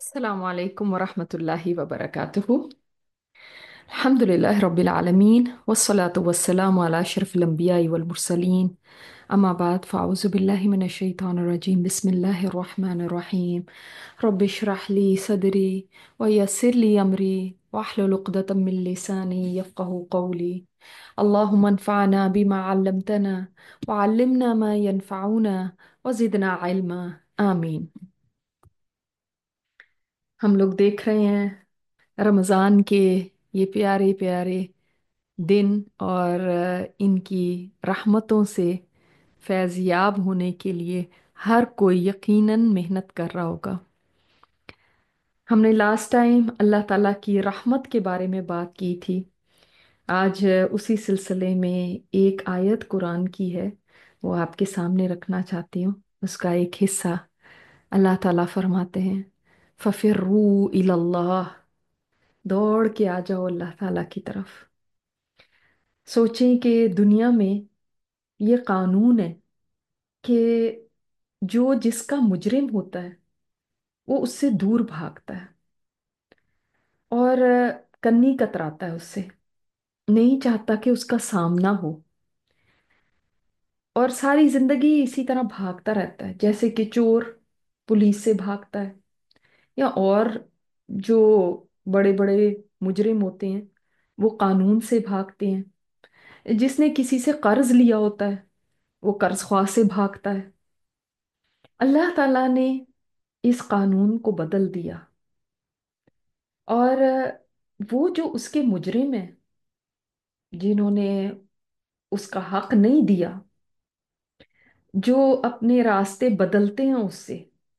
السلام عليكم ورحمة الله وبركاته. الحمد لله رب العالمين والصلاة والسلام على أشرف الأنبياء والمرسلين. أما بعد فأعوذ بالله من الشيطان الرجيم. بسم الله الرحمن الرحيم. رب اشرح لي صدري ويسر لي أمري واحلل عقدة من لساني يفقه قولي. اللهم انفعنا بما علمتنا وعلمنا ما ينفعنا وزدنا علما آمين. हम लोग देख रहे हैं रमज़ान के ये प्यारे प्यारे दिन और इनकी रहमतों से फैज़याब होने के लिए हर कोई यकीनन मेहनत कर रहा होगा। हमने लास्ट टाइम अल्लाह ताला की रहमत के बारे में बात की थी। आज उसी सिलसिले में एक आयत कुरान की है, वो आपके सामने रखना चाहती हूँ। उसका एक हिस्सा अल्लाह ताला फरमाते हैं, फफिर्रू इलल्लाह, दौड़ के आ जाओ अल्लाह ताला की तरफ। सोचें कि दुनिया में ये कानून है कि जो जिसका मुजरिम होता है वो उससे दूर भागता है और कन्नी कतराता है उससे, नहीं चाहता कि उसका सामना हो, और सारी जिंदगी इसी तरह भागता रहता है, जैसे कि चोर पुलिस से भागता है, या और जो बड़े बड़े मुजरिम होते हैं वो कानून से भागते हैं। जिसने किसी से कर्ज लिया होता है वो कर्ज ख्वाह से भागता है। अल्लाह ताला ने इस कानून को बदल दिया, और वो जो उसके मुजरिम हैं, जिन्होंने उसका हक नहीं दिया, जो अपने रास्ते बदलते हैं उससे,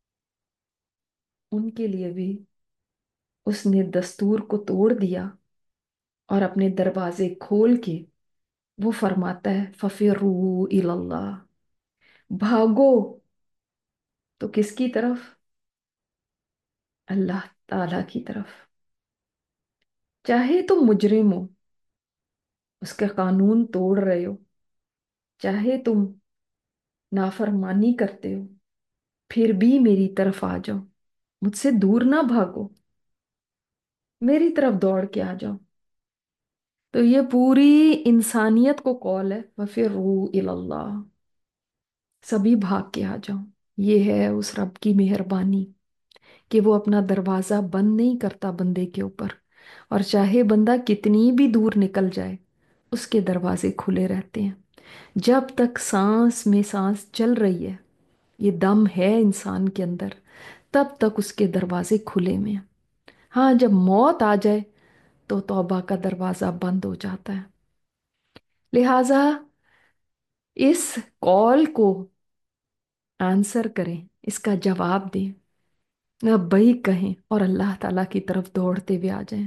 उनके लिए भी उसने दस्तूर को तोड़ दिया और अपने दरवाजे खोल के वो फरमाता है फफिरू इलल्लाह, भागो। तो किसकी तरफ? अल्लाह ताला की तरफ। चाहे तुम मुजरिम हो, उसके कानून तोड़ रहे हो, चाहे तुम नाफरमानी करते हो, फिर भी मेरी तरफ आ जाओ, मुझसे दूर ना भागो, मेरी तरफ दौड़ के आ जाओ। तो ये पूरी इंसानियत को कॉल है वफिरू इलल्लाह, सभी भाग के आ जाओ। ये है उस रब की मेहरबानी कि वो अपना दरवाजा बंद नहीं करता बंदे के ऊपर, और चाहे बंदा कितनी भी दूर निकल जाए उसके दरवाजे खुले रहते हैं। जब तक सांस में सांस चल रही है, ये दम है इंसान के अंदर, तब तक उसके दरवाजे खुले में हैं। हाँ, जब मौत आ जाए तो तौबा का दरवाजा बंद हो जाता है। लिहाजा इस कॉल को आंसर करें, इसका जवाब दें, लब्बैक कहें और अल्लाह ताला की तरफ दौड़ते हुए आ जाएं।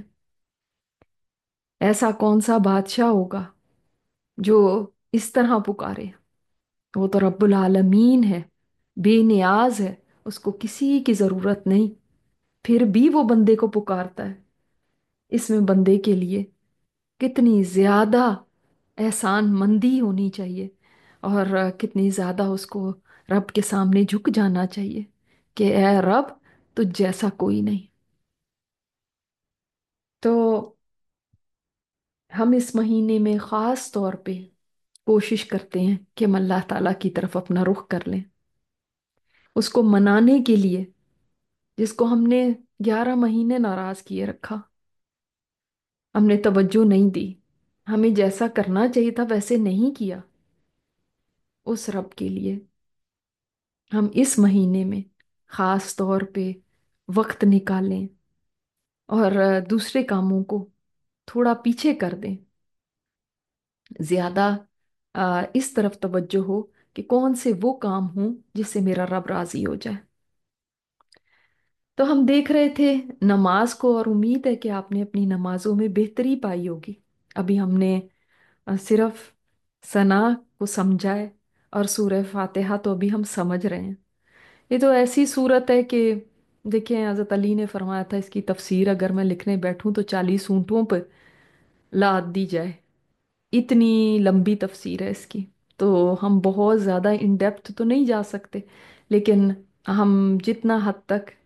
ऐसा कौन सा बादशाह होगा जो इस तरह पुकारे? वो तो रब्बुल आलमीन है, बेनियाज है, उसको किसी की जरूरत नहीं, फिर भी वो बंदे को पुकारता है। इसमें बंदे के लिए कितनी ज्यादा एहसान मंदी होनी चाहिए, और कितनी ज्यादा उसको रब के सामने झुक जाना चाहिए कि ए रब, तुझ जैसा कोई नहीं। तो हम इस महीने में खास तौर पे कोशिश करते हैं कि हम अल्लाह ताला की तरफ अपना रुख कर लें, उसको मनाने के लिए, जिसको हमने 11 महीने नाराज किए रखा, हमने तवज्जो नहीं दी, हमें जैसा करना चाहिए था वैसे नहीं किया। उस रब के लिए हम इस महीने में खास तौर पे वक्त निकालें और दूसरे कामों को थोड़ा पीछे कर दें। ज्यादा इस तरफ तवज्जो हो कि कौन से वो काम हों जिससे मेरा रब राजी हो जाए। तो हम देख रहे थे नमाज को, और उम्मीद है कि आपने अपनी नमाजों में बेहतरी पाई होगी। अभी हमने सिर्फ सना को समझा है, और सूरह फातिहा तो अभी हम समझ रहे हैं। ये तो ऐसी सूरत है कि देखिए, हज़रत अली ने फरमाया था इसकी तफसीर अगर मैं लिखने बैठूं तो 40 ऊँटों पर लाद दी जाए, इतनी लंबी तफसीर है इसकी। तो हम बहुत ज़्यादा इन डेप्थ तो नहीं जा सकते, लेकिन हम जितना हद तक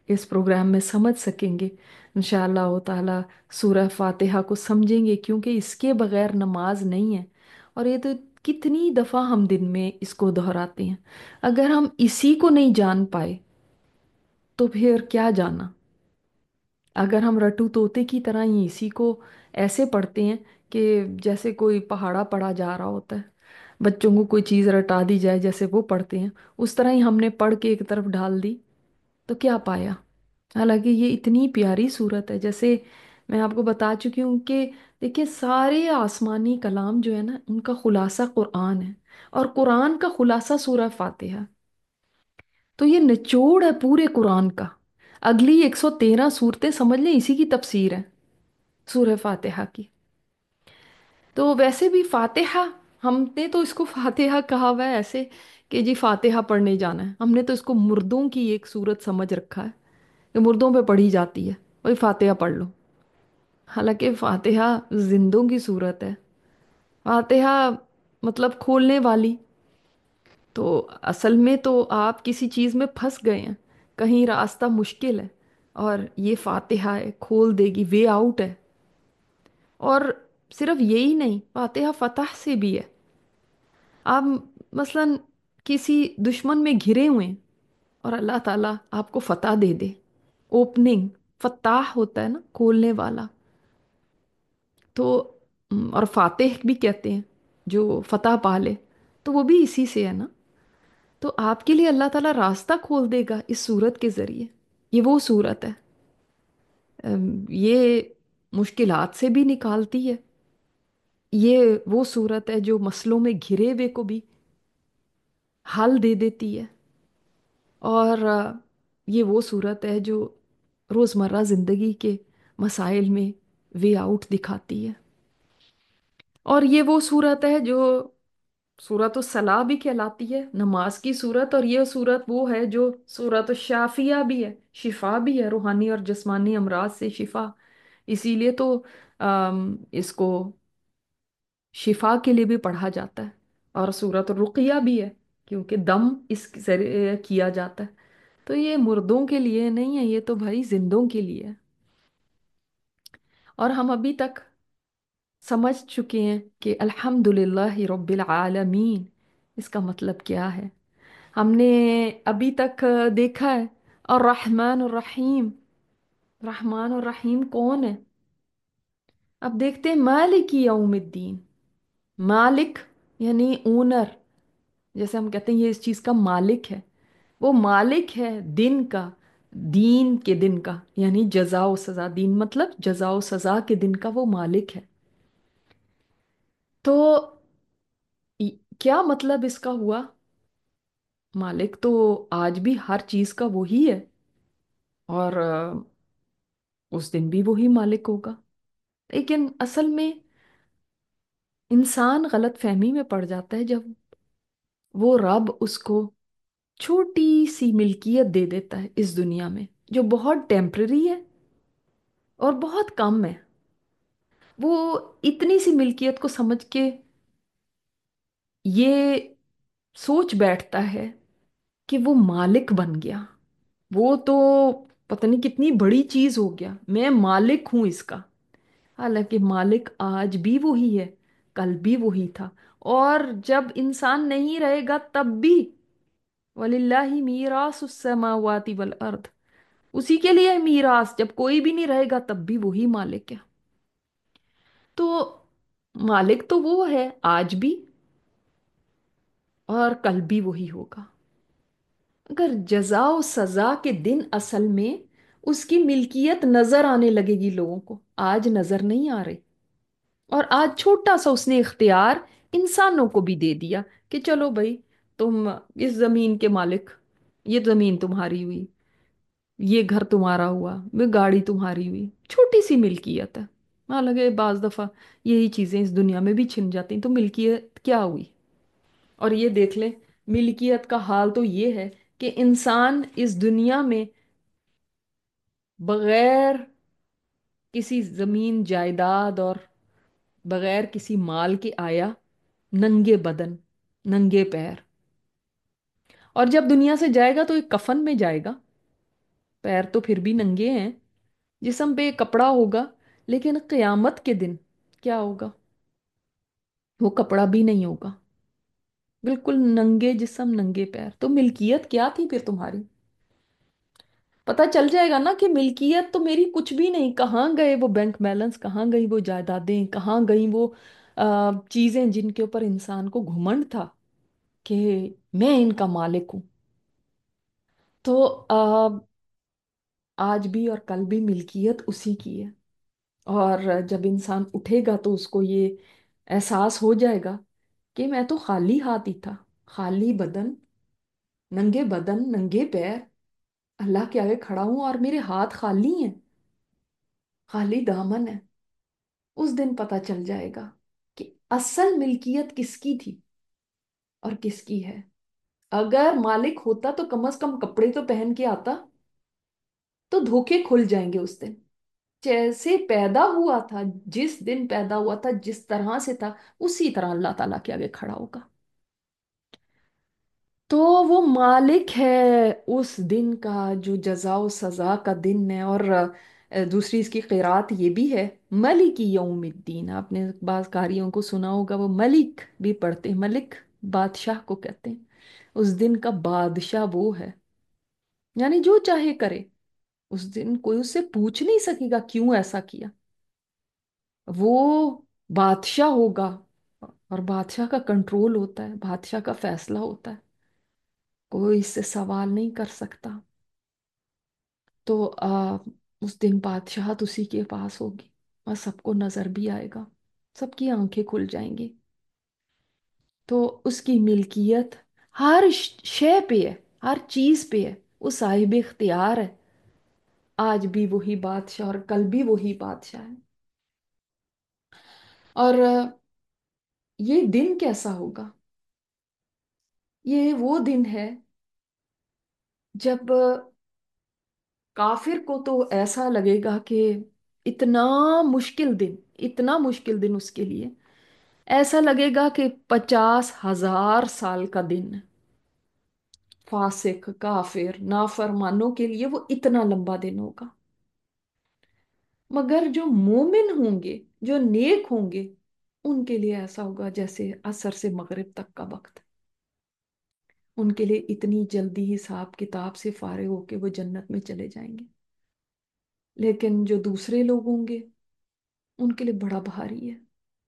इस प्रोग्राम में समझ सकेंगे इंशाअल्लाह ताला। सूरह फातिहा को समझेंगे, क्योंकि इसके बगैर नमाज नहीं है। और ये तो कितनी दफ़ा हम दिन में इसको दोहराते हैं। अगर हम इसी को नहीं जान पाए तो फिर क्या जाना। अगर हम रटू तोते की तरह ही इसी को ऐसे पढ़ते हैं कि जैसे कोई पहाड़ा पढ़ा जा रहा होता है, बच्चों को कोई चीज़ रटा दी जाए जैसे वो पढ़ते हैं, उस तरह ही हमने पढ़ के एक तरफ डाल दी, तो क्या पाया। हालांकि ये इतनी प्यारी सूरत है, जैसे मैं आपको बता चुकी हूँ कि देखिए सारे आसमानी कलाम जो है ना, उनका खुलासा कुरान है। और कुरान का खुलासा सूरह फातिहा। तो ये निचोड़ है पूरे कुरान का। अगली 113 सूरतें समझ लें इसी की तफसीर है, सूरह फातिहा की। तो वैसे भी फातिहा, हमने तो इसको फातिहा कहा हुआ है ऐसे कि जी फातिहा पढ़ने जाना है। हमने तो इसको मुर्दों की एक सूरत समझ रखा है कि मुर्दों पे पढ़ी जाती है, वही फातिहा पढ़ लो। हालांकि फातिहा जिंदों की सूरत है। फातिहा मतलब खोलने वाली। तो असल में तो आप किसी चीज़ में फंस गए हैं, कहीं रास्ता मुश्किल है, और ये फातिहा है, खोल देगी, वे आउट है। और सिर्फ यही नहीं, फातिहा फतह से भी है। आप मसलन किसी दुश्मन में घिरे हुए हैं और अल्लाह ताला आपको फतह दे दे। ओपनिंग, फताह होता है ना, खोलने वाला। तो और फातिह भी कहते हैं जो फतह पा ले, तो वो भी इसी से है ना। तो आपके लिए अल्लाह ताला रास्ता खोल देगा इस सूरत के जरिए। ये वो सूरत है। ये मुश्किलात से भी निकालती है। ये वो सूरत है जो मसलों में घिरे हुए को भी हल दे देती है। और ये वो सूरत है जो रोज़मर्रा ज़िंदगी के मसाइल में वे आउट दिखाती है। और ये वो सूरत है जो सूरत सलाह भी कहलाती है, नमाज की सूरत। और ये सूरत वो है जो सूरत शाफिया भी है, शिफा भी है, रूहानी और जिस्मानी अमराज से शिफा। इसीलिए तो इसको शिफा के लिए भी पढ़ा जाता है। और सूरत रुकिया भी है, क्योंकि दम इस जरिए किया जाता है। तो ये मुर्दों के लिए नहीं है, ये तो भाई जिंदों के लिए है। और हम अभी तक समझ चुके हैं कि अल्हम्दुलिल्लाहि रब्बिल आलमीन इसका मतलब क्या है। हमने अभी तक देखा है। और रहमान और रहीम, रहमान और रहीम कौन है। अब देखते हैं मालिक यौमिद्दीन। मालिक यानी ओनर, जैसे हम कहते हैं ये इस चीज़ का मालिक है। वो मालिक है दिन का, दीन के दिन का, यानी जजा व सजा। दीन मतलब जजा व सजा के दिन का वो मालिक है। तो क्या मतलब इसका हुआ। मालिक तो आज भी हर चीज़ का वही है। और उस दिन भी वही मालिक होगा। लेकिन असल में इंसान गलत फहमी में पड़ जाता है जब वो रब उसको छोटी सी मिल्कियत दे देता है इस दुनिया में, जो बहुत टेम्पररी है और बहुत कम है। वो इतनी सी मिल्कियत को समझ के ये सोच बैठता है कि वो मालिक बन गया। वो तो पता नहीं कितनी बड़ी चीज हो गया, मैं मालिक हूं इसका। हालांकि मालिक आज भी वही है, कल भी वही था, और जब इंसान नहीं रहेगा तब भी। वलिल्लाहि मीरासुस समावाति वल अर्द। उसी के लिए है मीरास, जब कोई भी नहीं रहेगा तब भी वही मालिक है। तो मालिक तो वो है आज भी, और कल भी वही होगा। अगर जजा और सजा के दिन असल में उसकी मिल्कियत नजर आने लगेगी लोगों को, आज नजर नहीं आ रही। और आज छोटा सा उसने इख्तियार इंसानों को भी दे दिया कि चलो भाई, तुम इस जमीन के मालिक, ये जमीन तुम्हारी हुई, ये घर तुम्हारा हुआ, ये गाड़ी तुम्हारी हुई। छोटी सी मिल्कियत है। हालांकि बाज दफा यही चीजें इस दुनिया में भी छिन जाती हैं, तो मिल्कियत क्या हुई। और ये देख ले, मिल्कियत का हाल तो ये है कि इंसान इस दुनिया में बगैर किसी जमीन जायदाद और बगैर किसी माल के आया, नंगे बदन, नंगे पैर। और जब दुनिया से जाएगा तो एक कफन में जाएगा। पैर तो फिर भी नंगे हैं, जिस्म पे कपड़ा होगा, लेकिन कयामत के दिन क्या होगा? वो कपड़ा भी नहीं होगा। बिल्कुल नंगे जिस्म नंगे पैर। तो मिल्कियत क्या थी फिर तुम्हारी? पता चल जाएगा ना कि मिल्कियत तो मेरी कुछ भी नहीं। कहाँ गए वो बैंक बैलेंस, कहाँ गई वो जायदादें, कहाँ गई वो चीजें जिनके ऊपर इंसान को घमंड था कि मैं इनका मालिक हूं। तो आज भी और कल भी मिल्कियत उसी की है। और जब इंसान उठेगा तो उसको ये एहसास हो जाएगा कि मैं तो खाली हाथ ही था, खाली बदन, नंगे बदन नंगे पैर अल्लाह के आगे खड़ा हूं और मेरे हाथ खाली हैं, खाली दामन है। उस दिन पता चल जाएगा कि असल मिल्कियत किसकी थी और किसकी है। अगर मालिक होता तो कम से कम कपड़े तो पहन के आता, तो धोखे खुल जाएंगे उस दिन। जैसे पैदा हुआ था, जिस दिन पैदा हुआ था, जिस तरह से था, उसी तरह अल्लाह ताला के आगे खड़ा होगा। तो वो मालिक है उस दिन का, जो जजा और सजा का दिन है। और दूसरी इसकी किरात ये भी है, मलिक यौमिद्दीन। आपने बाज कारियों को सुना होगा, वो मलिक भी पढ़ते हैं। मलिक बादशाह को कहते हैं। उस दिन का बादशाह वो है, यानी जो चाहे करे। उस दिन कोई उससे पूछ नहीं सकेगा क्यों ऐसा किया। वो बादशाह होगा, और बादशाह का कंट्रोल होता है, बादशाह का फैसला होता है। कोई इससे सवाल नहीं कर सकता। तो उस दिन बादशाहत उसी के पास होगी, और सबको नजर भी आएगा, सबकी आंखें खुल जाएंगी। तो उसकी मिल्कियत हर शय पे है, हर चीज पे है। वो साहिब इख्तियार है। आज भी वही बादशाह और कल भी वही बादशाह है। और ये दिन कैसा होगा? ये वो दिन है जब काफिर को तो ऐसा लगेगा कि इतना मुश्किल दिन, इतना मुश्किल दिन उसके लिए, ऐसा लगेगा कि 50,000 साल का दिन है। फासिक काफिर नाफरमानों के लिए वो इतना लंबा दिन होगा। मगर जो मोमिन होंगे, जो नेक होंगे, उनके लिए ऐसा होगा जैसे असर से मगरिब तक का वक्त। उनके लिए इतनी जल्दी हिसाब किताब से फारिग होके वो जन्नत में चले जाएंगे। लेकिन जो दूसरे लोग होंगे, उनके लिए बड़ा भारी है।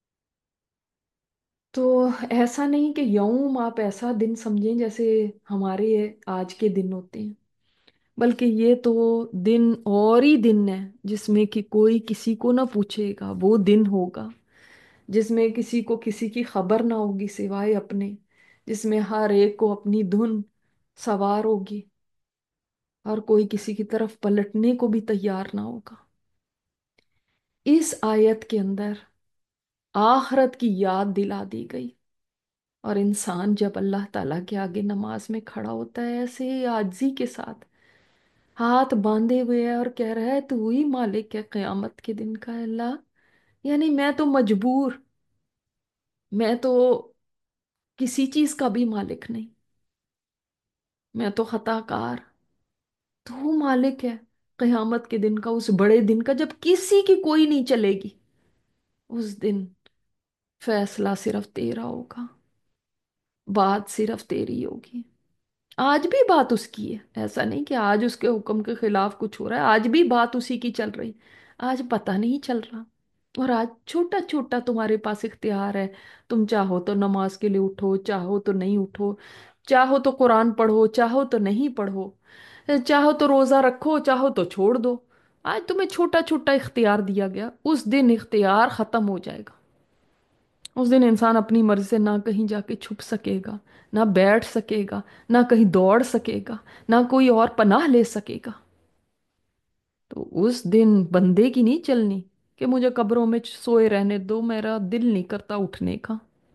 तो ऐसा नहीं कि यौम आप ऐसा दिन समझें जैसे हमारे आज के दिन होते हैं, बल्कि ये तो दिन और ही दिन है जिसमें कि कोई किसी को ना पूछेगा। वो दिन होगा जिसमें किसी को किसी की खबर ना होगी सिवाय अपने, जिसमें हर एक को अपनी धुन सवार होगी, और कोई किसी की तरफ पलटने को भी तैयार ना होगा। इस आयत के अंदर आखरत की याद दिला दी गई। और इंसान जब अल्लाह ताला के आगे नमाज में खड़ा होता है ऐसे आजिज़ी के साथ, हाथ बांधे हुए है, और कह रहा है तू ही मालिक है कयामत के दिन का है अल्लाह। यानी मैं तो मजबूर, मैं तो किसी चीज का भी मालिक नहीं, मैं तो खताकार। तू मालिक है कयामत के दिन का, उस बड़े दिन का जब किसी की कोई नहीं चलेगी। उस दिन फैसला सिर्फ तेरा होगा, बात सिर्फ तेरी होगी। आज भी बात उसकी है, ऐसा नहीं कि आज उसके हुक्म के खिलाफ कुछ हो रहा है। आज भी बात उसी की चल रही। आज पता नहीं चल रहा। और आज छोटा छोटा तुम्हारे पास इख्तियार है। तुम चाहो तो नमाज के लिए उठो, चाहो तो नहीं उठो, चाहो तो कुरान पढ़ो, चाहो तो नहीं पढ़ो, चाहो तो रोजा रखो, चाहो तो छोड़ दो। आज तुम्हें छोटा छोटा इख्तियार दिया गया। उस दिन इख्तियार खत्म हो जाएगा। उस दिन इंसान अपनी मर्जी से ना कहीं जाके छुप सकेगा, ना बैठ सकेगा, ना कहीं दौड़ सकेगा, ना कोई और पनाह ले सकेगा। तो उस दिन बंदे की नहीं चलनी कि मुझे कब्रों में सोए रहने दो, मेरा दिल नहीं करता उठने का।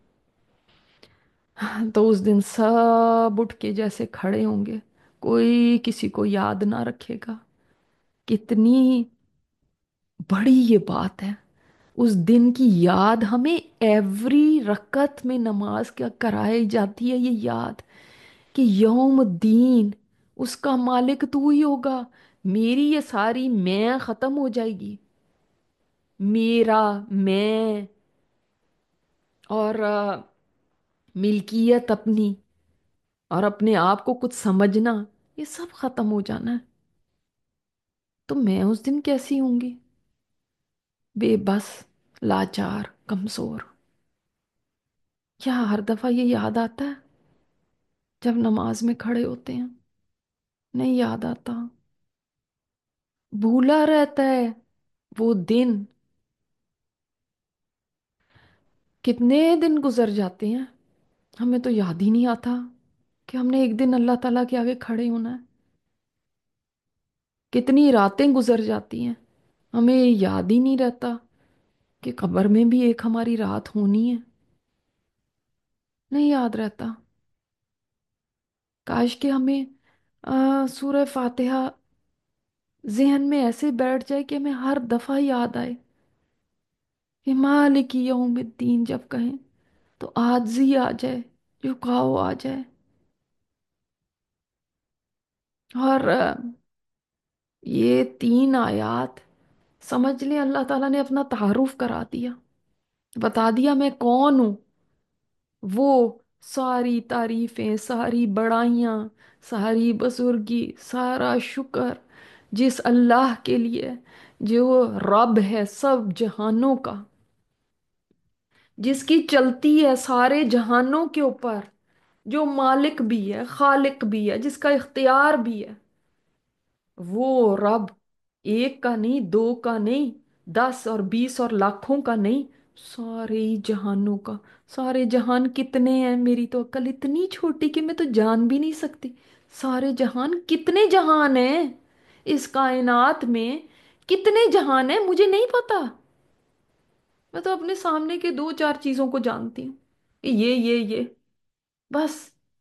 तो उस दिन सब उठ के जैसे खड़े होंगे, कोई किसी को याद ना रखेगा। कितनी बड़ी ये बात है। उस दिन की याद हमें एवरी रकत में नमाज क्या कराई जाती है, ये याद कि यौम दीन, उसका मालिक तू ही होगा। मेरी ये सारी मैं खत्म हो जाएगी। मेरा, मैं, और मिल्कियत अपनी, और अपने आप को कुछ समझना, ये सब खत्म हो जाना है। तो मैं उस दिन कैसी होंगी? बेबस, लाचार, कमजोर। क्या हर दफा ये याद आता है जब नमाज में खड़े होते हैं? नहीं याद आता। भूला रहता है वो दिन। कितने दिन गुजर जाते हैं, हमें तो याद ही नहीं आता कि हमने एक दिन अल्लाह ताला के आगे खड़े होना है। कितनी रातें गुजर जाती हैं, हमें ये याद ही नहीं रहता कि कब्र में भी एक हमारी रात होनी है। नहीं याद रहता। काश कि हमें सूरह फातिहा जहन में ऐसे बैठ जाए कि हमें हर दफा याद आए कि मालिक यौमिद्दीन जब कहें तो आजी आ जाए, झुकाव आ जाए। और ये तीन आयात समझ लें, अल्लाह ताला ने अपना तारुफ करा दिया, बता दिया मैं कौन हूं। वो सारी तारीफें, सारी बड़ाइयाँ, सारी बुजुर्गी, सारा शुक्र जिस अल्लाह के लिए, जो रब है सब जहानों का, जिसकी चलती है सारे जहानों के ऊपर, जो मालिक भी है, खालिक भी है, जिसका इख्तियार भी है। वो रब, एक का नहीं, दो का नहीं, 10 और 20 और लाखों का नहीं, सारे ही जहानों का। सारे जहान कितने हैं? मेरी तो अक्ल इतनी छोटी कि मैं तो जान भी नहीं सकती। सारे जहान कितने जहान हैं इस कायनात में? कितने जहान हैं मुझे नहीं पता। मैं तो अपने सामने के दो चार चीजों को जानती हूँ, ये बस।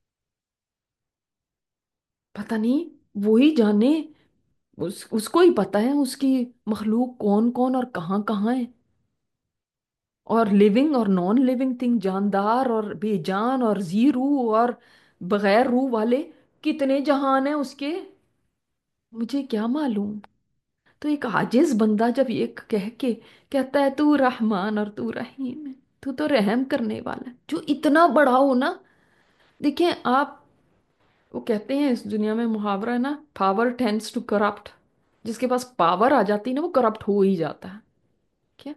पता नहीं, वो ही जाने। उसको ही पता है उसकी मखलूक कौन कौन और कहाँ कहाँ है। और लिविंग और नॉन लिविंग थिंग, जानदार और बेजान और जी रूह और बगैर रूह वाले, कितने जहान है उसके, मुझे क्या मालूम। तो एक आजिज बंदा जब ये कह के कहता है तू रहमान और तू रहीम है, तू तो रहम करने वाला है, जो इतना बड़ा हो ना। देखिए आप, वो कहते हैं इस दुनिया में मुहावरा है ना, पावर टेंड्स टू करप्ट। जिसके पास पावर आ जाती है ना, वो करप्ट हो ही जाता है। क्या?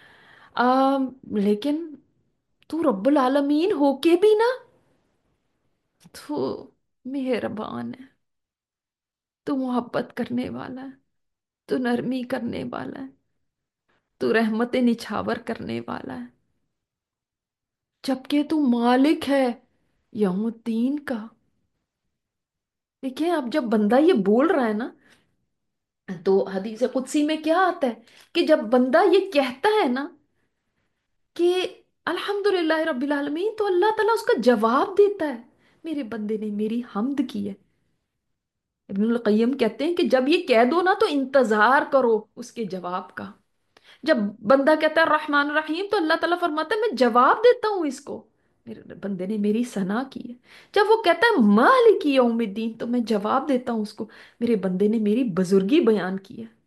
लेकिन तू रब्बुल आलमीन होके भी ना, तू मेहरबान है, तू मोहब्बत करने वाला है, तू नरमी करने वाला है, तू रहमत निछावर करने वाला है। जबकि तू मालिक है यौमुद्दीन का। देखिए अब जब बंदा ये बोल रहा है ना, तो हदीस कुदसी में क्या आता है कि जब बंदा ये कहता है ना कि अल्हम्दुलिल्लाह रब्बिल आलमीन, तो अल्लाह ताला उसका जवाब देता है, मेरे बंदे ने मेरी हम्द की है। इब्नुल कय्यम कहते हैं कि जब ये कह दो ना तो इंतजार करो उसके जवाब का। जब बंदा कहता है रहमान रहीम, तो अल्लाह ताला फरमाता है मैं जवाब देता हूँ इसको, मेरे बंदे ने मेरी सना की है। जब वो कहता है मालिक यौमिद्दीन, तो मैं जवाब देता हूँ उसको, मेरे बंदे ने मेरी बुजुर्गी बयान की है।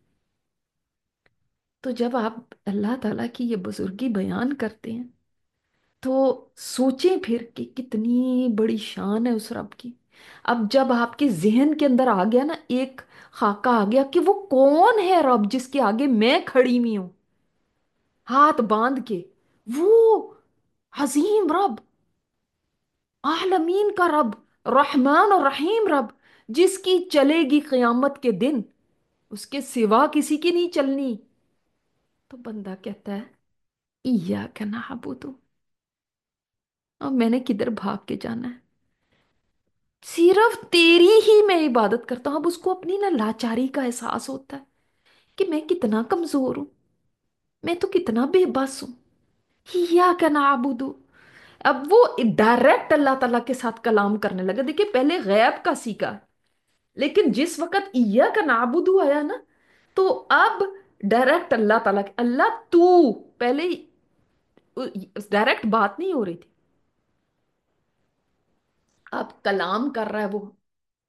तो जब आप अल्लाह ताला की ये बुजुर्गी बयान करते हैं, तो सोचें फिर कि कितनी बड़ी शान है उस रब की। अब जब आपके जहन के अंदर आ गया ना, एक खाका आ गया कि वो कौन है रब जिसके आगे मैं खड़ी हुई हूं हाथ बांध के, वो हजीम रब, आलमीन का रब, रहमान और रहीम रब, जिसकी चलेगी कयामत के दिन, उसके सिवा किसी की नहीं चलनी। तो बंदा कहता है इय्याका नअबुदु, अब मैंने किधर भाग के जाना है? सिर्फ तेरी ही मैं इबादत करता हूं। अब उसको अपनी ना लाचारी का एहसास होता है कि मैं कितना कमजोर हूं, मैं तो कितना बेबस हूं। हिया का नाबुदू। अब वो डायरेक्ट अल्लाह ताला के साथ कलाम करने लगा। देखिए पहले गैब का सीखा, लेकिन जिस वक्त इया का नाबुदू आया ना, तो अब डायरेक्ट अल्लाह ताला, अल्लाह तू, पहले डायरेक्ट बात नहीं हो रही थी, अब कलाम कर रहा है वो।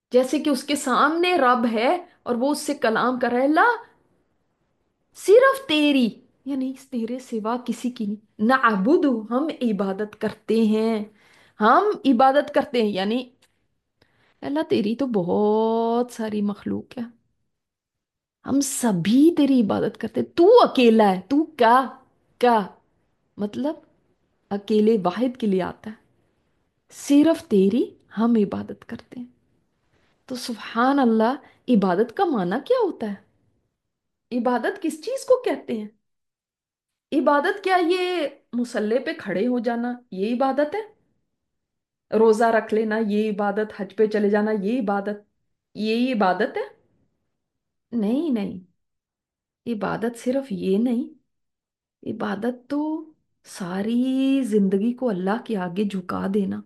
جیسے کہ اس کے سامنے رب ہے اور وہ اس سے کلام کر رہا ہے، لا صرف تیری، یعنی تیرے سوا کسی کی نہیں، نعبد، ہم عبادت کرتے ہیں، ہم عبادت کرتے ہیں، یعنی اللہ تیری تو بہت ساری مخلوق ہے، ہم سبھی تیری عبادت کرتے ہیں، تو اکیلا ہے، تو کیا مطلب اکیلے واحد کے لیے آتا ہے، صرف تیری ہم عبادت کرتے ہیں۔ تو سبحان اللہ، عبادت کا معنی کیا ہوتا ہے؟ عبادت کس چیز کو کہتے ہیں؟ عبادت کیا یہ مصلے پہ کھڑے ہو جانا یہ عبادت ہے؟ روزہ رکھ لینا یہ عبادت؟ حج پہ چلے جانا یہ عبادت؟ یہ عبادت ہے؟ نہیں نہیں، عبادت صرف یہ نہیں، عبادت تو ساری زندگی کو اللہ کے آگے جھکا دینا۔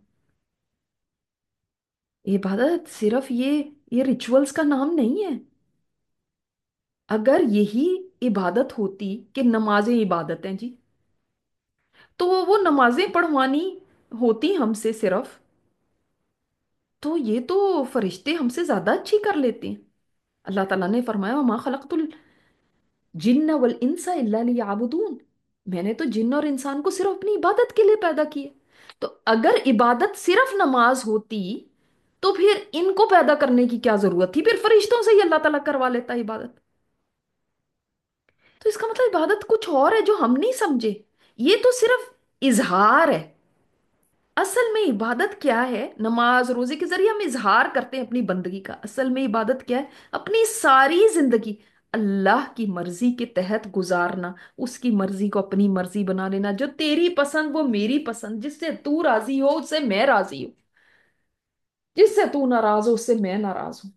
عبادت صرف یہ ریچولز کا نام نہیں ہے۔ اگر یہی عبادت ہوتی کہ نمازیں عبادت ہیں جی، تو وہ نمازیں پڑھوانی ہوتی ہم سے صرف، تو یہ تو فرشتے ہم سے زیادہ اچھی کر لیتے ہیں۔ اللہ تعالیٰ نے فرمایا وما خلقت الجن والانس الا لیعبدون، میں نے تو جن اور انسان کو صرف اپنی عبادت کے لیے پیدا کیے۔ تو اگر عبادت صرف نماز ہوتی تو پھر ان کو پیدا کرنے کی کیا ضرورت تھی؟ پھر فرشتوں سے ہی اللہ تعالیٰ کروا لیتا عبادت۔ تو اس کا مطلب عبادت کچھ اور ہے جو ہم نہیں سمجھے، یہ تو صرف اظہار ہے۔ اصل میں عبادت کیا ہے؟ نماز روزے کے ذریعے ہم اظہار کرتے ہیں اپنی بندگی کا، اصل میں عبادت کیا ہے؟ اپنی ساری زندگی اللہ کی مرضی کے تحت گزارنا، اس کی مرضی کو اپنی مرضی بنا لینا، جو تیری پسند وہ میری پسند، جس سے تو راضی ہو اس سے میں راضی ہوں، جس سے تو ناراض ہو اس سے میں ناراض ہوں۔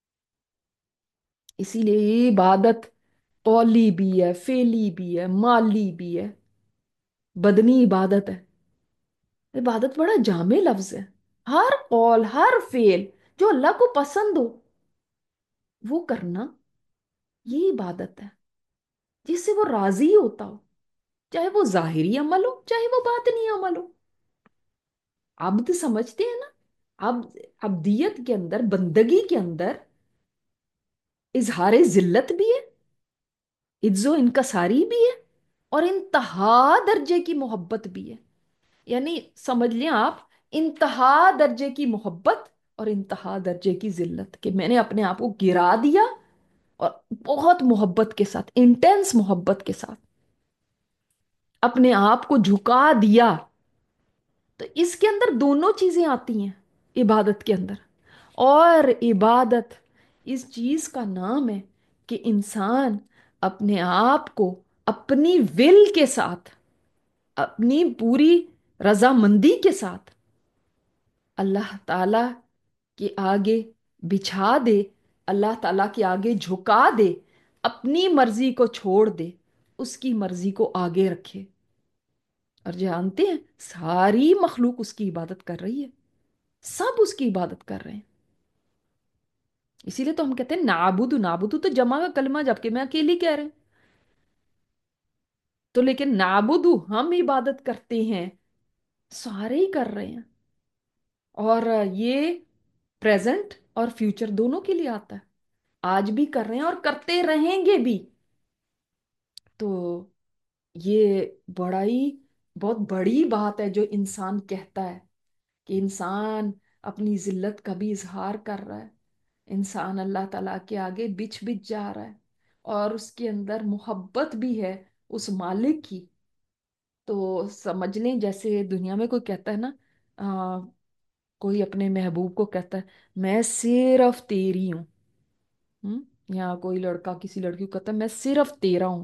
اسی لیے یہ عبادت قولی بھی ہے، فعلی بھی ہے، مالی بھی ہے، بدنی عبادت ہے۔ عبادت بڑا جامع لفظ ہے، ہر قول ہر فعل جو اللہ کو پسند ہو وہ کرنا، یہ عبادت ہے، جس سے وہ راضی ہوتا ہو، چاہے وہ ظاہری عمل ہو چاہے وہ باطنی عمل ہو۔ عبد سمجھتے ہیں نا؟ عبد، عبدیت کے اندر، بندگی کے اندر اظہار ذلت بھی ہے، عجز و انکساری بھی ہے، اور انتہا درجے کی محبت بھی ہے۔ یعنی سمجھ لیں آپ، انتہا درجے کی محبت اور انتہا درجے کی ذلت، کہ میں نے اپنے آپ کو گرا دیا اور بہت محبت کے ساتھ، انٹینس محبت کے ساتھ اپنے آپ کو جھکا دیا۔ تو اس کے اندر دونوں چیزیں آتی ہیں عبادت کے اندر، اور عبادت اس چیز کا نام ہے کہ انسان اپنے آپ کو اپنی ول کے ساتھ، اپنی پوری رضامندی کے ساتھ اللہ تعالی کے آگے بچھا دے، اللہ تعالیٰ کے آگے جھکا دے، اپنی مرضی کو چھوڑ دے، اس کی مرضی کو آگے رکھے۔ اور جانتے ہیں ساری مخلوق اس کی عبادت کر رہی ہے، سب اس کی عبادت کر رہے ہیں۔ اسی لیے تو ہم کہتے ہیں نعبد، نعبد تو جمع کا کلمہ جبکہ میں اکیلی کہہ رہے ہیں، تو لیکن نعبد ہم عبادت کرتے ہیں، سارے ہی کر رہے ہیں، اور یہ پریزنٹ اور فیوچر دونوں کے لیے آتا ہے، آج بھی کر رہے ہیں اور کرتے رہیں گے بھی۔ تو یہ بڑا ہی بہت بڑی بات ہے جو انسان کہتا ہے، کہ انسان اپنی ذلت کا بھی اظہار کر رہا ہے، انسان اللہ تعالیٰ کے آگے بچھ بچھ جا رہا ہے، اور اس کے اندر محبت بھی ہے اس مالک کی۔ تو سمجھ لیں جیسے دنیا میں کوئی کہتا ہے نا، کوئی اپنے محبوب کو کہتا ہے میں صرف تیری ہوں، یا کوئی لڑکا کسی لڑکی کو کہتا ہے میں صرف تیرا ہوں،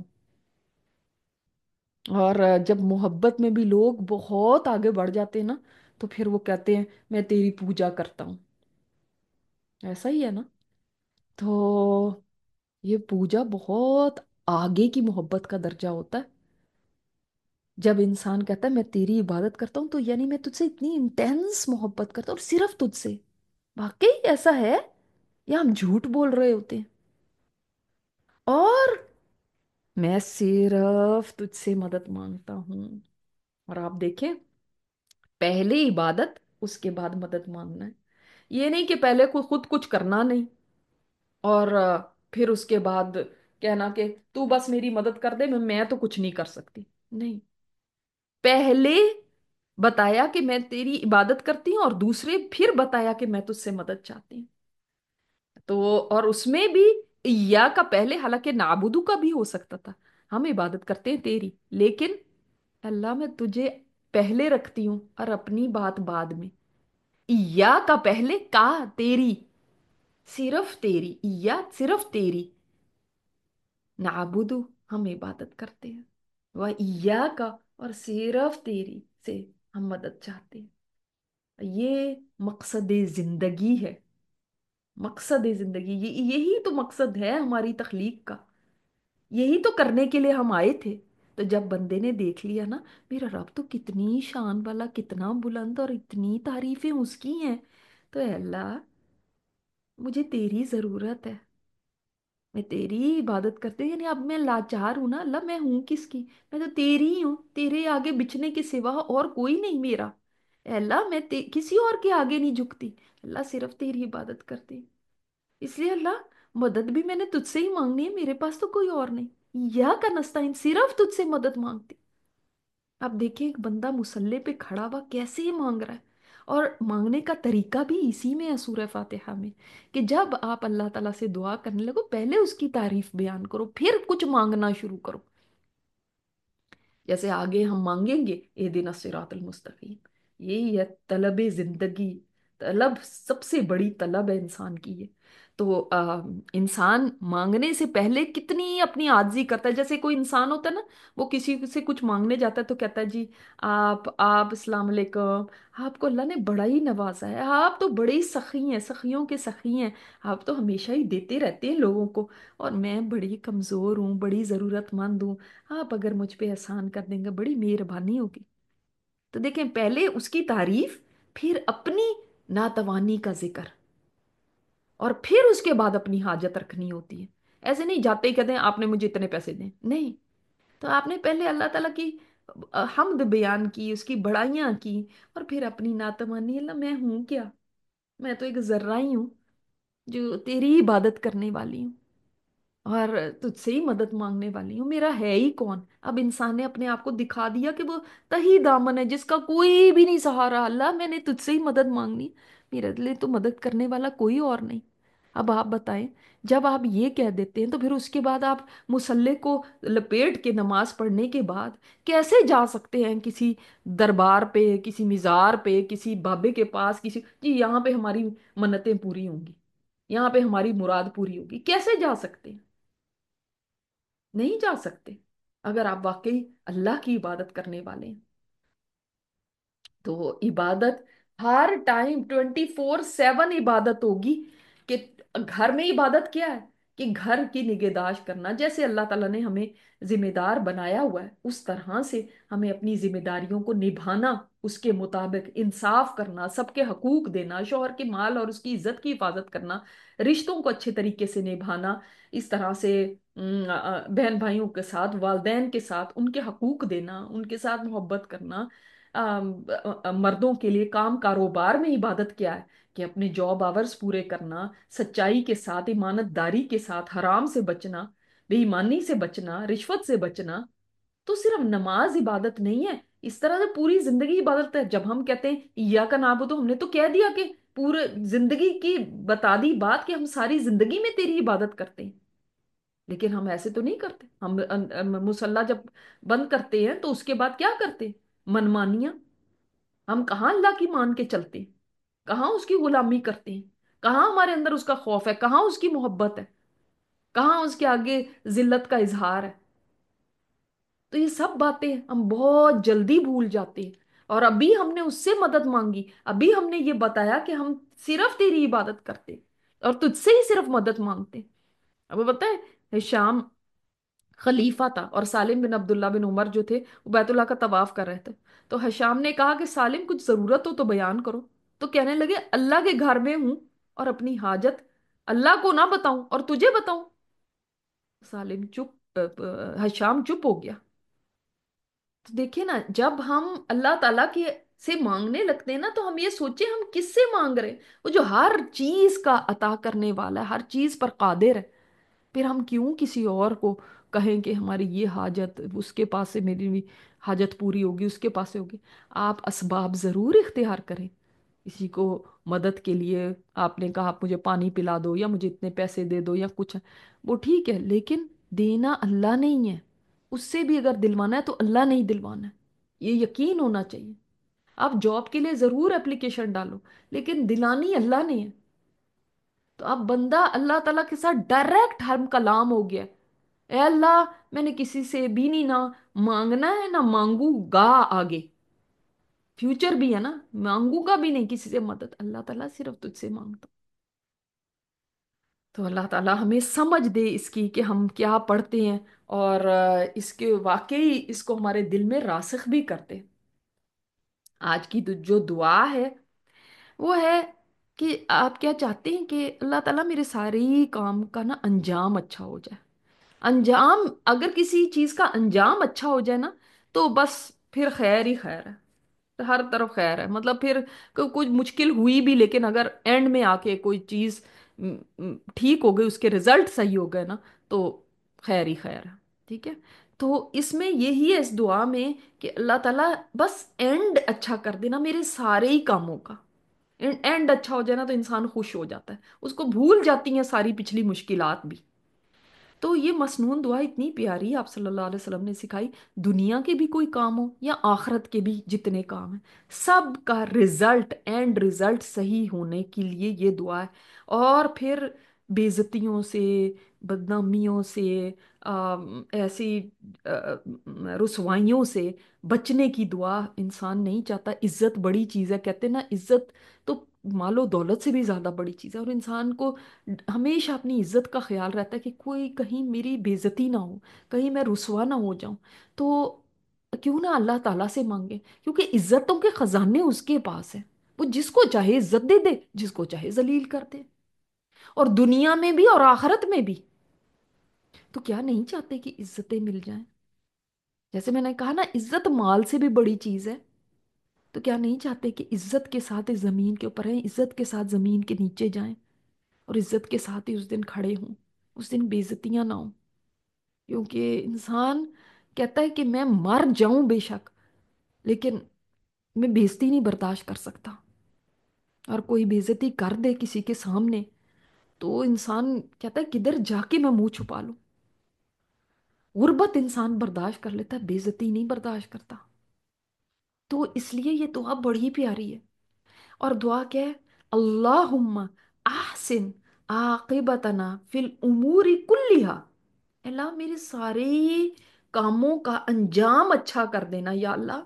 اور جب محبت میں بھی لوگ بہت آگے بڑھ جاتے ہیں نا، تو پھر وہ کہتے ہیں میں تیری پوجا کرتا ہوں، ایسا ہی ہے نا؟ تو یہ پوجا بہت آگے کی محبت کا درجہ ہوتا ہے۔ جب انسان کہتا ہے میں تیری عبادت کرتا ہوں، تو یعنی میں تجھ سے اتنی انٹینس محبت کرتا ہوں، اور صرف تجھ سے۔ واقعی ایسا ہے یا ہم جھوٹ بول رہے ہوتے ہیں؟ اور میں صرف تجھ سے مدد مانگتا ہوں، اور آپ دیکھیں، پہلے عبادت اس کے بعد مدد مانگنا ہے۔ ये नहीं कि पहले कोई खुद कुछ करना नहीं और फिर उसके बाद कहना कि तू बस मेरी मदद कर दे, मैं तो कुछ नहीं कर सकती। नहीं, पहले बताया कि मैं तेरी इबादत करती हूँ और दूसरे फिर बताया कि मैं तुझसे मदद चाहती हूँ। तो और उसमें भी या का पहले, हालांकि नाबुदू का भी हो सकता था, हम इबादत करते हैं तेरी, लेकिन अल्लाह मैं तुझे पहले रखती हूँ और अपनी बात बाद में। या का पहले का तेरी, सिर्फ तेरी, या सिर्फ तेरी, नाबुदू हम इबादत करते हैं, वह या का, और सिर्फ तेरी से हम मदद चाहते हैं। ये मकसद जिंदगी है। मकसद जिंदगी, ये यही तो मकसद है हमारी तख्लीक का। यही तो करने के लिए हम आए थे। तो जब बंदे ने देख लिया ना, मेरा रब तो कितनी शान वाला, कितना बुलंद, और इतनी तारीफें उसकी हैं, तो ऐ अल्लाह मुझे तेरी जरूरत है, मैं तेरी ही इबादत करती हूँ। यानी अब मैं लाचार हूं ना अल्लाह, मैं हूं किसकी? मैं तो तेरी ही हूँ, तेरे आगे बिछने के सिवा और कोई नहीं मेरा। ऐ अल्लाह मैं किसी और के आगे नहीं झुकती, अल्लाह सिर्फ तेरी इबादत करती। इसलिए अल्लाह मदद भी मैंने तुझसे ही मांगनी है, मेरे पास तो कोई और नहीं। या का नस्ताइन, सिर्फ तुझसे मदद मांगती। अब देखिए एक बंदा मुसल्ले पे खड़ा हुआ कैसे ही मांग रहा है, और मांगने का तरीका भी इसी में है सूरह फातिहा में, कि जब आप अल्लाह ताला से दुआ करने लगो पहले उसकी तारीफ बयान करो, फिर कुछ मांगना शुरू करो। जैसे आगे हम मांगेंगे एहदिना सिरातल मुस्तकीम, यही है तलब जिंदगी। तलब सबसे बड़ी तलब है इंसान की ये। तो इंसान मांगने से पहले कितनी अपनी आर्जी करता है। जैसे कोई इंसान होता है ना, वो किसी से कुछ मांगने जाता है तो कहता है जी आप अस्सलाम वालेकुम, आपको अल्लाह ने बड़ा ही नवाजा है, आप तो बड़े ही सखी हैं, सखियों के सखी हैं, आप तो हमेशा ही देते रहते हैं लोगों को, और मैं बड़ी कमजोर हूँ, बड़ी जरूरतमंद हूँ, आप अगर मुझ पे एहसान कर देंगे बड़ी मेहरबानी होगी। तो देखें पहले उसकी तारीफ, फिर अपनी नातवानी का जिक्र, और फिर उसके बाद अपनी हाजत रखनी होती है। ऐसे नहीं जाते ही कहते हैं आपने मुझे इतने पैसे दें, नहीं। तो आपने पहले अल्लाह ताला की हमद बयान की, उसकी बड़ाइयाँ की, और फिर अपनी नातवानी, अल्लाह मैं हूँ क्या, मैं तो एक जर्रा ही हूँ जो तेरी इबादत करने वाली हूँ और तुझसे ही मदद मांगने वाली हूँ, मेरा है ही कौन। अब इंसान ने अपने आप को दिखा दिया कि वो तही दामन है जिसका कोई भी नहीं सहारा, अल्लाह मैंने तुझसे ही मदद मांगनी, मेरे लिए तो मदद करने वाला कोई और नहीं। अब आप बताएं, जब आप ये कह देते हैं तो फिर उसके बाद आप मुसल्ले को लपेट के नमाज पढ़ने के बाद कैसे जा सकते हैं किसी दरबार पे, किसी मिजार पे, किसी बाबे के पास, किसी जी यहाँ पे हमारी मन्नतें पूरी होंगी, यहाँ पे हमारी मुराद पूरी होगी, कैसे जा सकते हैं? नहीं जा सकते। अगर आप वाकई अल्लाह की इबादत करने वाले हैं तो इबादत हर टाइम 24/7 इबादत होगी। कि घर में इबादत क्या है, कि घर की निगहदाश्त करना, जैसे अल्लाह ताला ने हमें जिम्मेदार बनाया हुआ है उस तरह से हमें अपनी जिम्मेदारियों को निभाना, उसके मुताबिक इंसाफ करना, सबके हकूक देना, शौहर के माल और उसकी इज्जत की हिफाजत करना, रिश्तों को अच्छे तरीके से निभाना, इस तरह से बहन भाइयों के साथ, वालदैन के साथ उनके हकूक देना, उनके साथ मोहब्बत करना। मर्दों के लिए काम कारोबार में इबादत क्या है, कि अपने जॉब आवर्स पूरे करना, सच्चाई के साथ, ईमानतदारी के साथ, हराम से बचना, बेईमानी से बचना, रिश्वत से बचना। तो सिर्फ नमाज इबादत नहीं है, इस तरह से पूरी जिंदगी इबादत है। जब हम कहते हैं इय्या का नाबुदो, हमने तो कह दिया कि पूरे जिंदगी की बता दी बात कि हम सारी जिंदगी में तेरी इबादत करते हैं। लेकिन हम ऐसे तो नहीं करते, हम मुसल्ला जब बंद करते हैं तो उसके बाद क्या करते हैं? मनमानियां। हम कहाँ अल्लाह की मान के चलते हैं, कहाँ उसकी गुलामी करते हैं, कहाँ हमारे अंदर उसका खौफ है, कहाँ उसकी मोहब्बत है, कहाँ उसके आगे जिल्लत का इजहार है। तो ये सब बातें हम बहुत जल्दी भूल जाते हैं। और अभी हमने उससे मदद मांगी, अभी हमने ये बताया कि हम सिर्फ तेरी इबादत करते और तुझसे ही सिर्फ मदद मांगते। अब वो पता है, हिशाम खलीफा था और सालिम बिन अब्दुल्ला बिन उमर जो थे वो बैतुल्लाह का तवाफ कर रहे थे। तो हिशाम ने कहा कि सालिम कुछ जरूरत हो तो बयान करो। तो कहने लगे अल्लाह के घर में हूं और अपनी हाजत अल्लाह को ना बताऊं और तुझे बताऊं। सालिम चुप, हिशाम चुप हो गया। तो देखिए ना, जब हम अल्लाह ताला की سے مانگنے لگتے ہیں نا تو ہم یہ سوچیں ہم کس سے مانگ رہے ہیں؟ وہ جو ہر چیز کا عطا کرنے والا ہے، ہر چیز پر قادر ہے، پھر ہم کیوں کسی اور کو کہیں کہ ہماری یہ حاجت اس کے پاس سے میری بھی حاجت پوری ہوگی، اس کے پاس سے ہوگی؟ آپ اسباب ضرور اختیار کریں، کسی کو مدد کے لیے آپ نے کہا آپ مجھے پانی پلا دو یا مجھے اتنے پیسے دے دو یا کچھ، وہ ٹھیک ہے، لیکن دینا اللہ نہیں ہے، اس سے بھی اگر دلوانا ہے تو اللہ نہیں دلوانا ہے، یہ یقین ہونا چاہیے۔ آپ جاب کے لیے ضرور اپلیکیشن ڈالو، لیکن دلانی اللہ نے ہے۔ تو اب بندہ اللہ تعالیٰ کے ساتھ ڈائریکٹ ہم کلام ہو گیا، اے اللہ میں نے کسی سے بھی نہیں نہ مانگنا ہے نہ مانگوں گا آگے، فیوچر بھی ہے نا، مانگوں گا بھی نہیں کسی سے مدد، اللہ تعالیٰ صرف تجھ سے مانگتا ہوں۔ تو اللہ تعالیٰ ہمیں سمجھ دے اس کی کہ ہم کیا پڑھتے ہیں، اور اس کے واقعی اس کو ہمارے دل میں راسخ بھی کرتے۔ آج کی جو دعا ہے وہ ہے کہ آپ کیا چاہتے ہیں کہ اللہ تعالیٰ میرے سارے ہی کام کا نا انجام اچھا ہو جائے۔ انجام، اگر کسی چیز کا انجام اچھا ہو جائے نا تو بس پھر خیر ہی خیر ہے، ہر طرف خیر ہے، مطلب پھر کچھ مشکل ہوئی بھی لیکن اگر اینڈ میں آ کے کوئی چیز ٹھیک ہو گئی، اس کے رزلٹ صحیح ہو گئے نا تو خیر ہی خیر ہے، ٹھیک ہے۔ تو اس میں یہی ہے اس دعا میں کہ اللہ تعالیٰ بس اینڈ اچھا کر دینا میرے سارے ہی کاموں کا، اینڈ اچھا ہو جائے نا تو انسان خوش ہو جاتا ہے، اس کو بھول جاتی ہیں ساری پچھلی مشکلات بھی۔ تو یہ مسنون دعا اتنی پیاری آپ صلی اللہ علیہ وسلم نے سکھائی، دنیا کے بھی کوئی کام ہو یا آخرت کے بھی جتنے کام ہیں، سب کا رزلٹ، اینڈ رزلٹ صحیح ہونے کے لیے یہ دعا ہے۔ اور پھر بےزتیوں سے، بدنامیوں سے، ایسی رسوائیوں سے بچنے کی دعا انسان نہیں چاہتا۔ عزت بڑی چیز ہے، کہتے ہیں نا عزت تو مال و دولت سے بھی زیادہ بڑی چیز ہے، اور انسان کو ہمیشہ اپنی عزت کا خیال رہتا ہے کہ کوئی کہیں میری بےزتی نہ ہو، کہیں میں رسوا نہ ہو جاؤں۔ تو کیوں نہ اللہ تعالیٰ سے مانگے، کیونکہ عزتوں کے خزانے اس کے پاس ہیں، وہ جس کو چاہے عزت دے دے، جس کو چاہے ذلیل کر دے، اور دنیا میں بھی اور آخرت میں بھی۔ تو کیا نہیں چاہتے کہ عزتیں مل جائیں؟ جیسے میں نے کہا نا عزت مال سے بھی بڑی چیز ہے، تو کیا نہیں چاہتے کہ عزت کے ساتھ اس زمین کے اوپر ہیں، عزت کے ساتھ زمین کے نیچے جائیں، اور عزت کے ساتھ ہی اس دن کھڑے ہوں، اس دن بےزتیاں نہ ہوں؟ کیونکہ انسان کہتا ہے کہ میں مر جاؤں بے شک، لیکن میں بےزتی نہیں برداشت کر سکتا، اور کوئی بےزتی کر دے کسی کے سامنے تو انسان کہتا ہے کدھر جا کے میں منہ چھپا لوں۔ غربت انسان برداشت کر لیتا ہے، بےزتی نہیں برداشت کرتا۔ تو اس لیے یہ دعا بڑی پیاری ہے۔ اور دعا کیا ہے؟ اللہم احسن عاقبتنا فی الامور کلیہا، اللہ میرے سارے کاموں کا انجام اچھا کر دینا یا اللہ،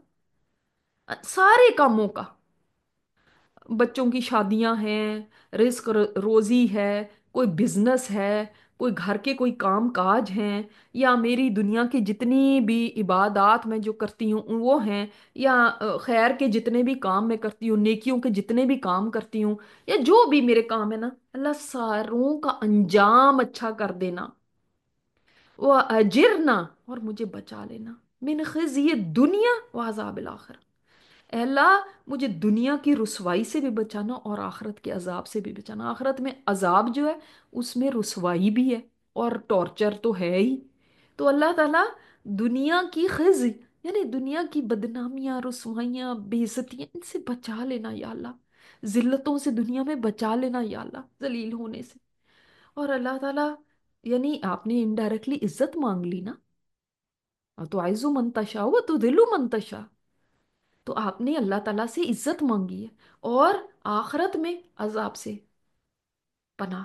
سارے کاموں کا، بچوں کی شادیاں ہیں، رزق روزی ہے، کوئی بزنس ہے، کوئی گھر کے کوئی کام کاج ہیں، یا میری دنیا کی جتنی بھی عبادات میں جو کرتی ہوں وہ ہیں، یا خیر کے جتنے بھی کام میں کرتی ہوں، نیکیوں کے جتنے بھی کام کرتی ہوں، یا جو بھی میرے کام ہے نا اللہ ساروں کا انجام اچھا کر دینا، وہ اجرنا، اور مجھے بچا لینا من خزی دنیا و عذاب الآخرہ، اے اللہ مجھے دنیا کی رسوائی سے بھی بچانا اور آخرت کے عذاب سے بھی بچانا۔ آخرت میں عذاب جو ہے اس میں رسوائی بھی ہے اور ٹارچر تو ہے ہی، تو اللہ تعالیٰ دنیا کی خزی یعنی دنیا کی بدنامیاں، رسوائیاں، بےعزتیاں، ان سے بچا لینا یا اللہ، ذلتوں سے دنیا میں بچا لینا یا اللہ، ذلیل ہونے سے۔ اور اللہ تعالیٰ یعنی آپ نے انڈائریکٹلی عزت مانگ لی نا، تو عزو منتشا و تو دلو منتشا، تو آپ نے اللہ تعالیٰ سے عزت مانگی ہے اور آخرت میں عذاب سے پناہ۔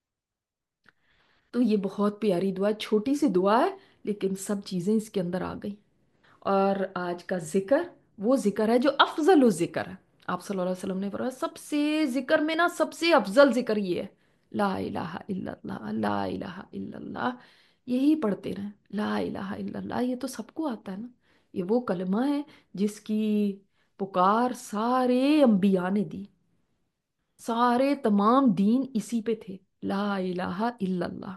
تو یہ بہت پیاری دعا ہے، چھوٹی سی دعا ہے لیکن سب چیزیں اس کے اندر آ گئی۔ اور آج کا ذکر وہ ذکر ہے جو افضل الذکر ہے۔ آپ صلی اللہ علیہ وسلم نے فرمایا سب سے ذکر میں نا سب سے افضل ذکر یہ ہے، لا الہ الا اللہ، لا الہ الا اللہ، یہی پڑھتے رہیں، لا الہ الا اللہ، یہ تو سب کو آتا ہے نا، یہ وہ کلمہ ہے جس کی پکار سارے انبیاء نے دی، سارے تمام دین اسی پہ تھے، لا الہ الا اللہ۔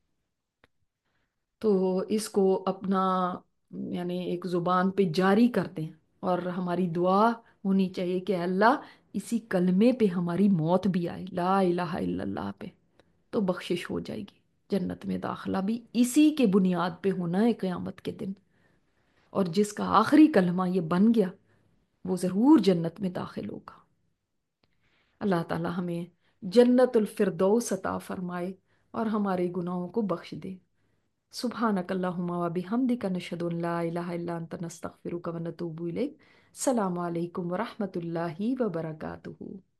تو اس کو اپنا یعنی ایک زبان پہ جاری کر دیں، اور ہماری دعا ہونی چاہیے کہ اللہ اسی کلمے پہ ہماری موت بھی آئے، لا الہ الا اللہ پہ، تو بخشش ہو جائے گی، جنت میں داخلہ بھی اسی کے بنیاد پہ ہونا ہے قیامت کے دن۔ اور جس کا آخری کلمہ یہ بن گیا وہ ضرور جنت میں داخل ہوگا۔ اللہ تعالی ہمیں جنت الفردوس عطا فرمائے اور ہمارے گناہوں کو بخش دے۔ سبحانک اللہم و بحمدک نشہد ان لا الہ الا انت نستغفرک و نتوب الیک۔ السلام علیکم ورحمۃ اللہ وبرکاتہ۔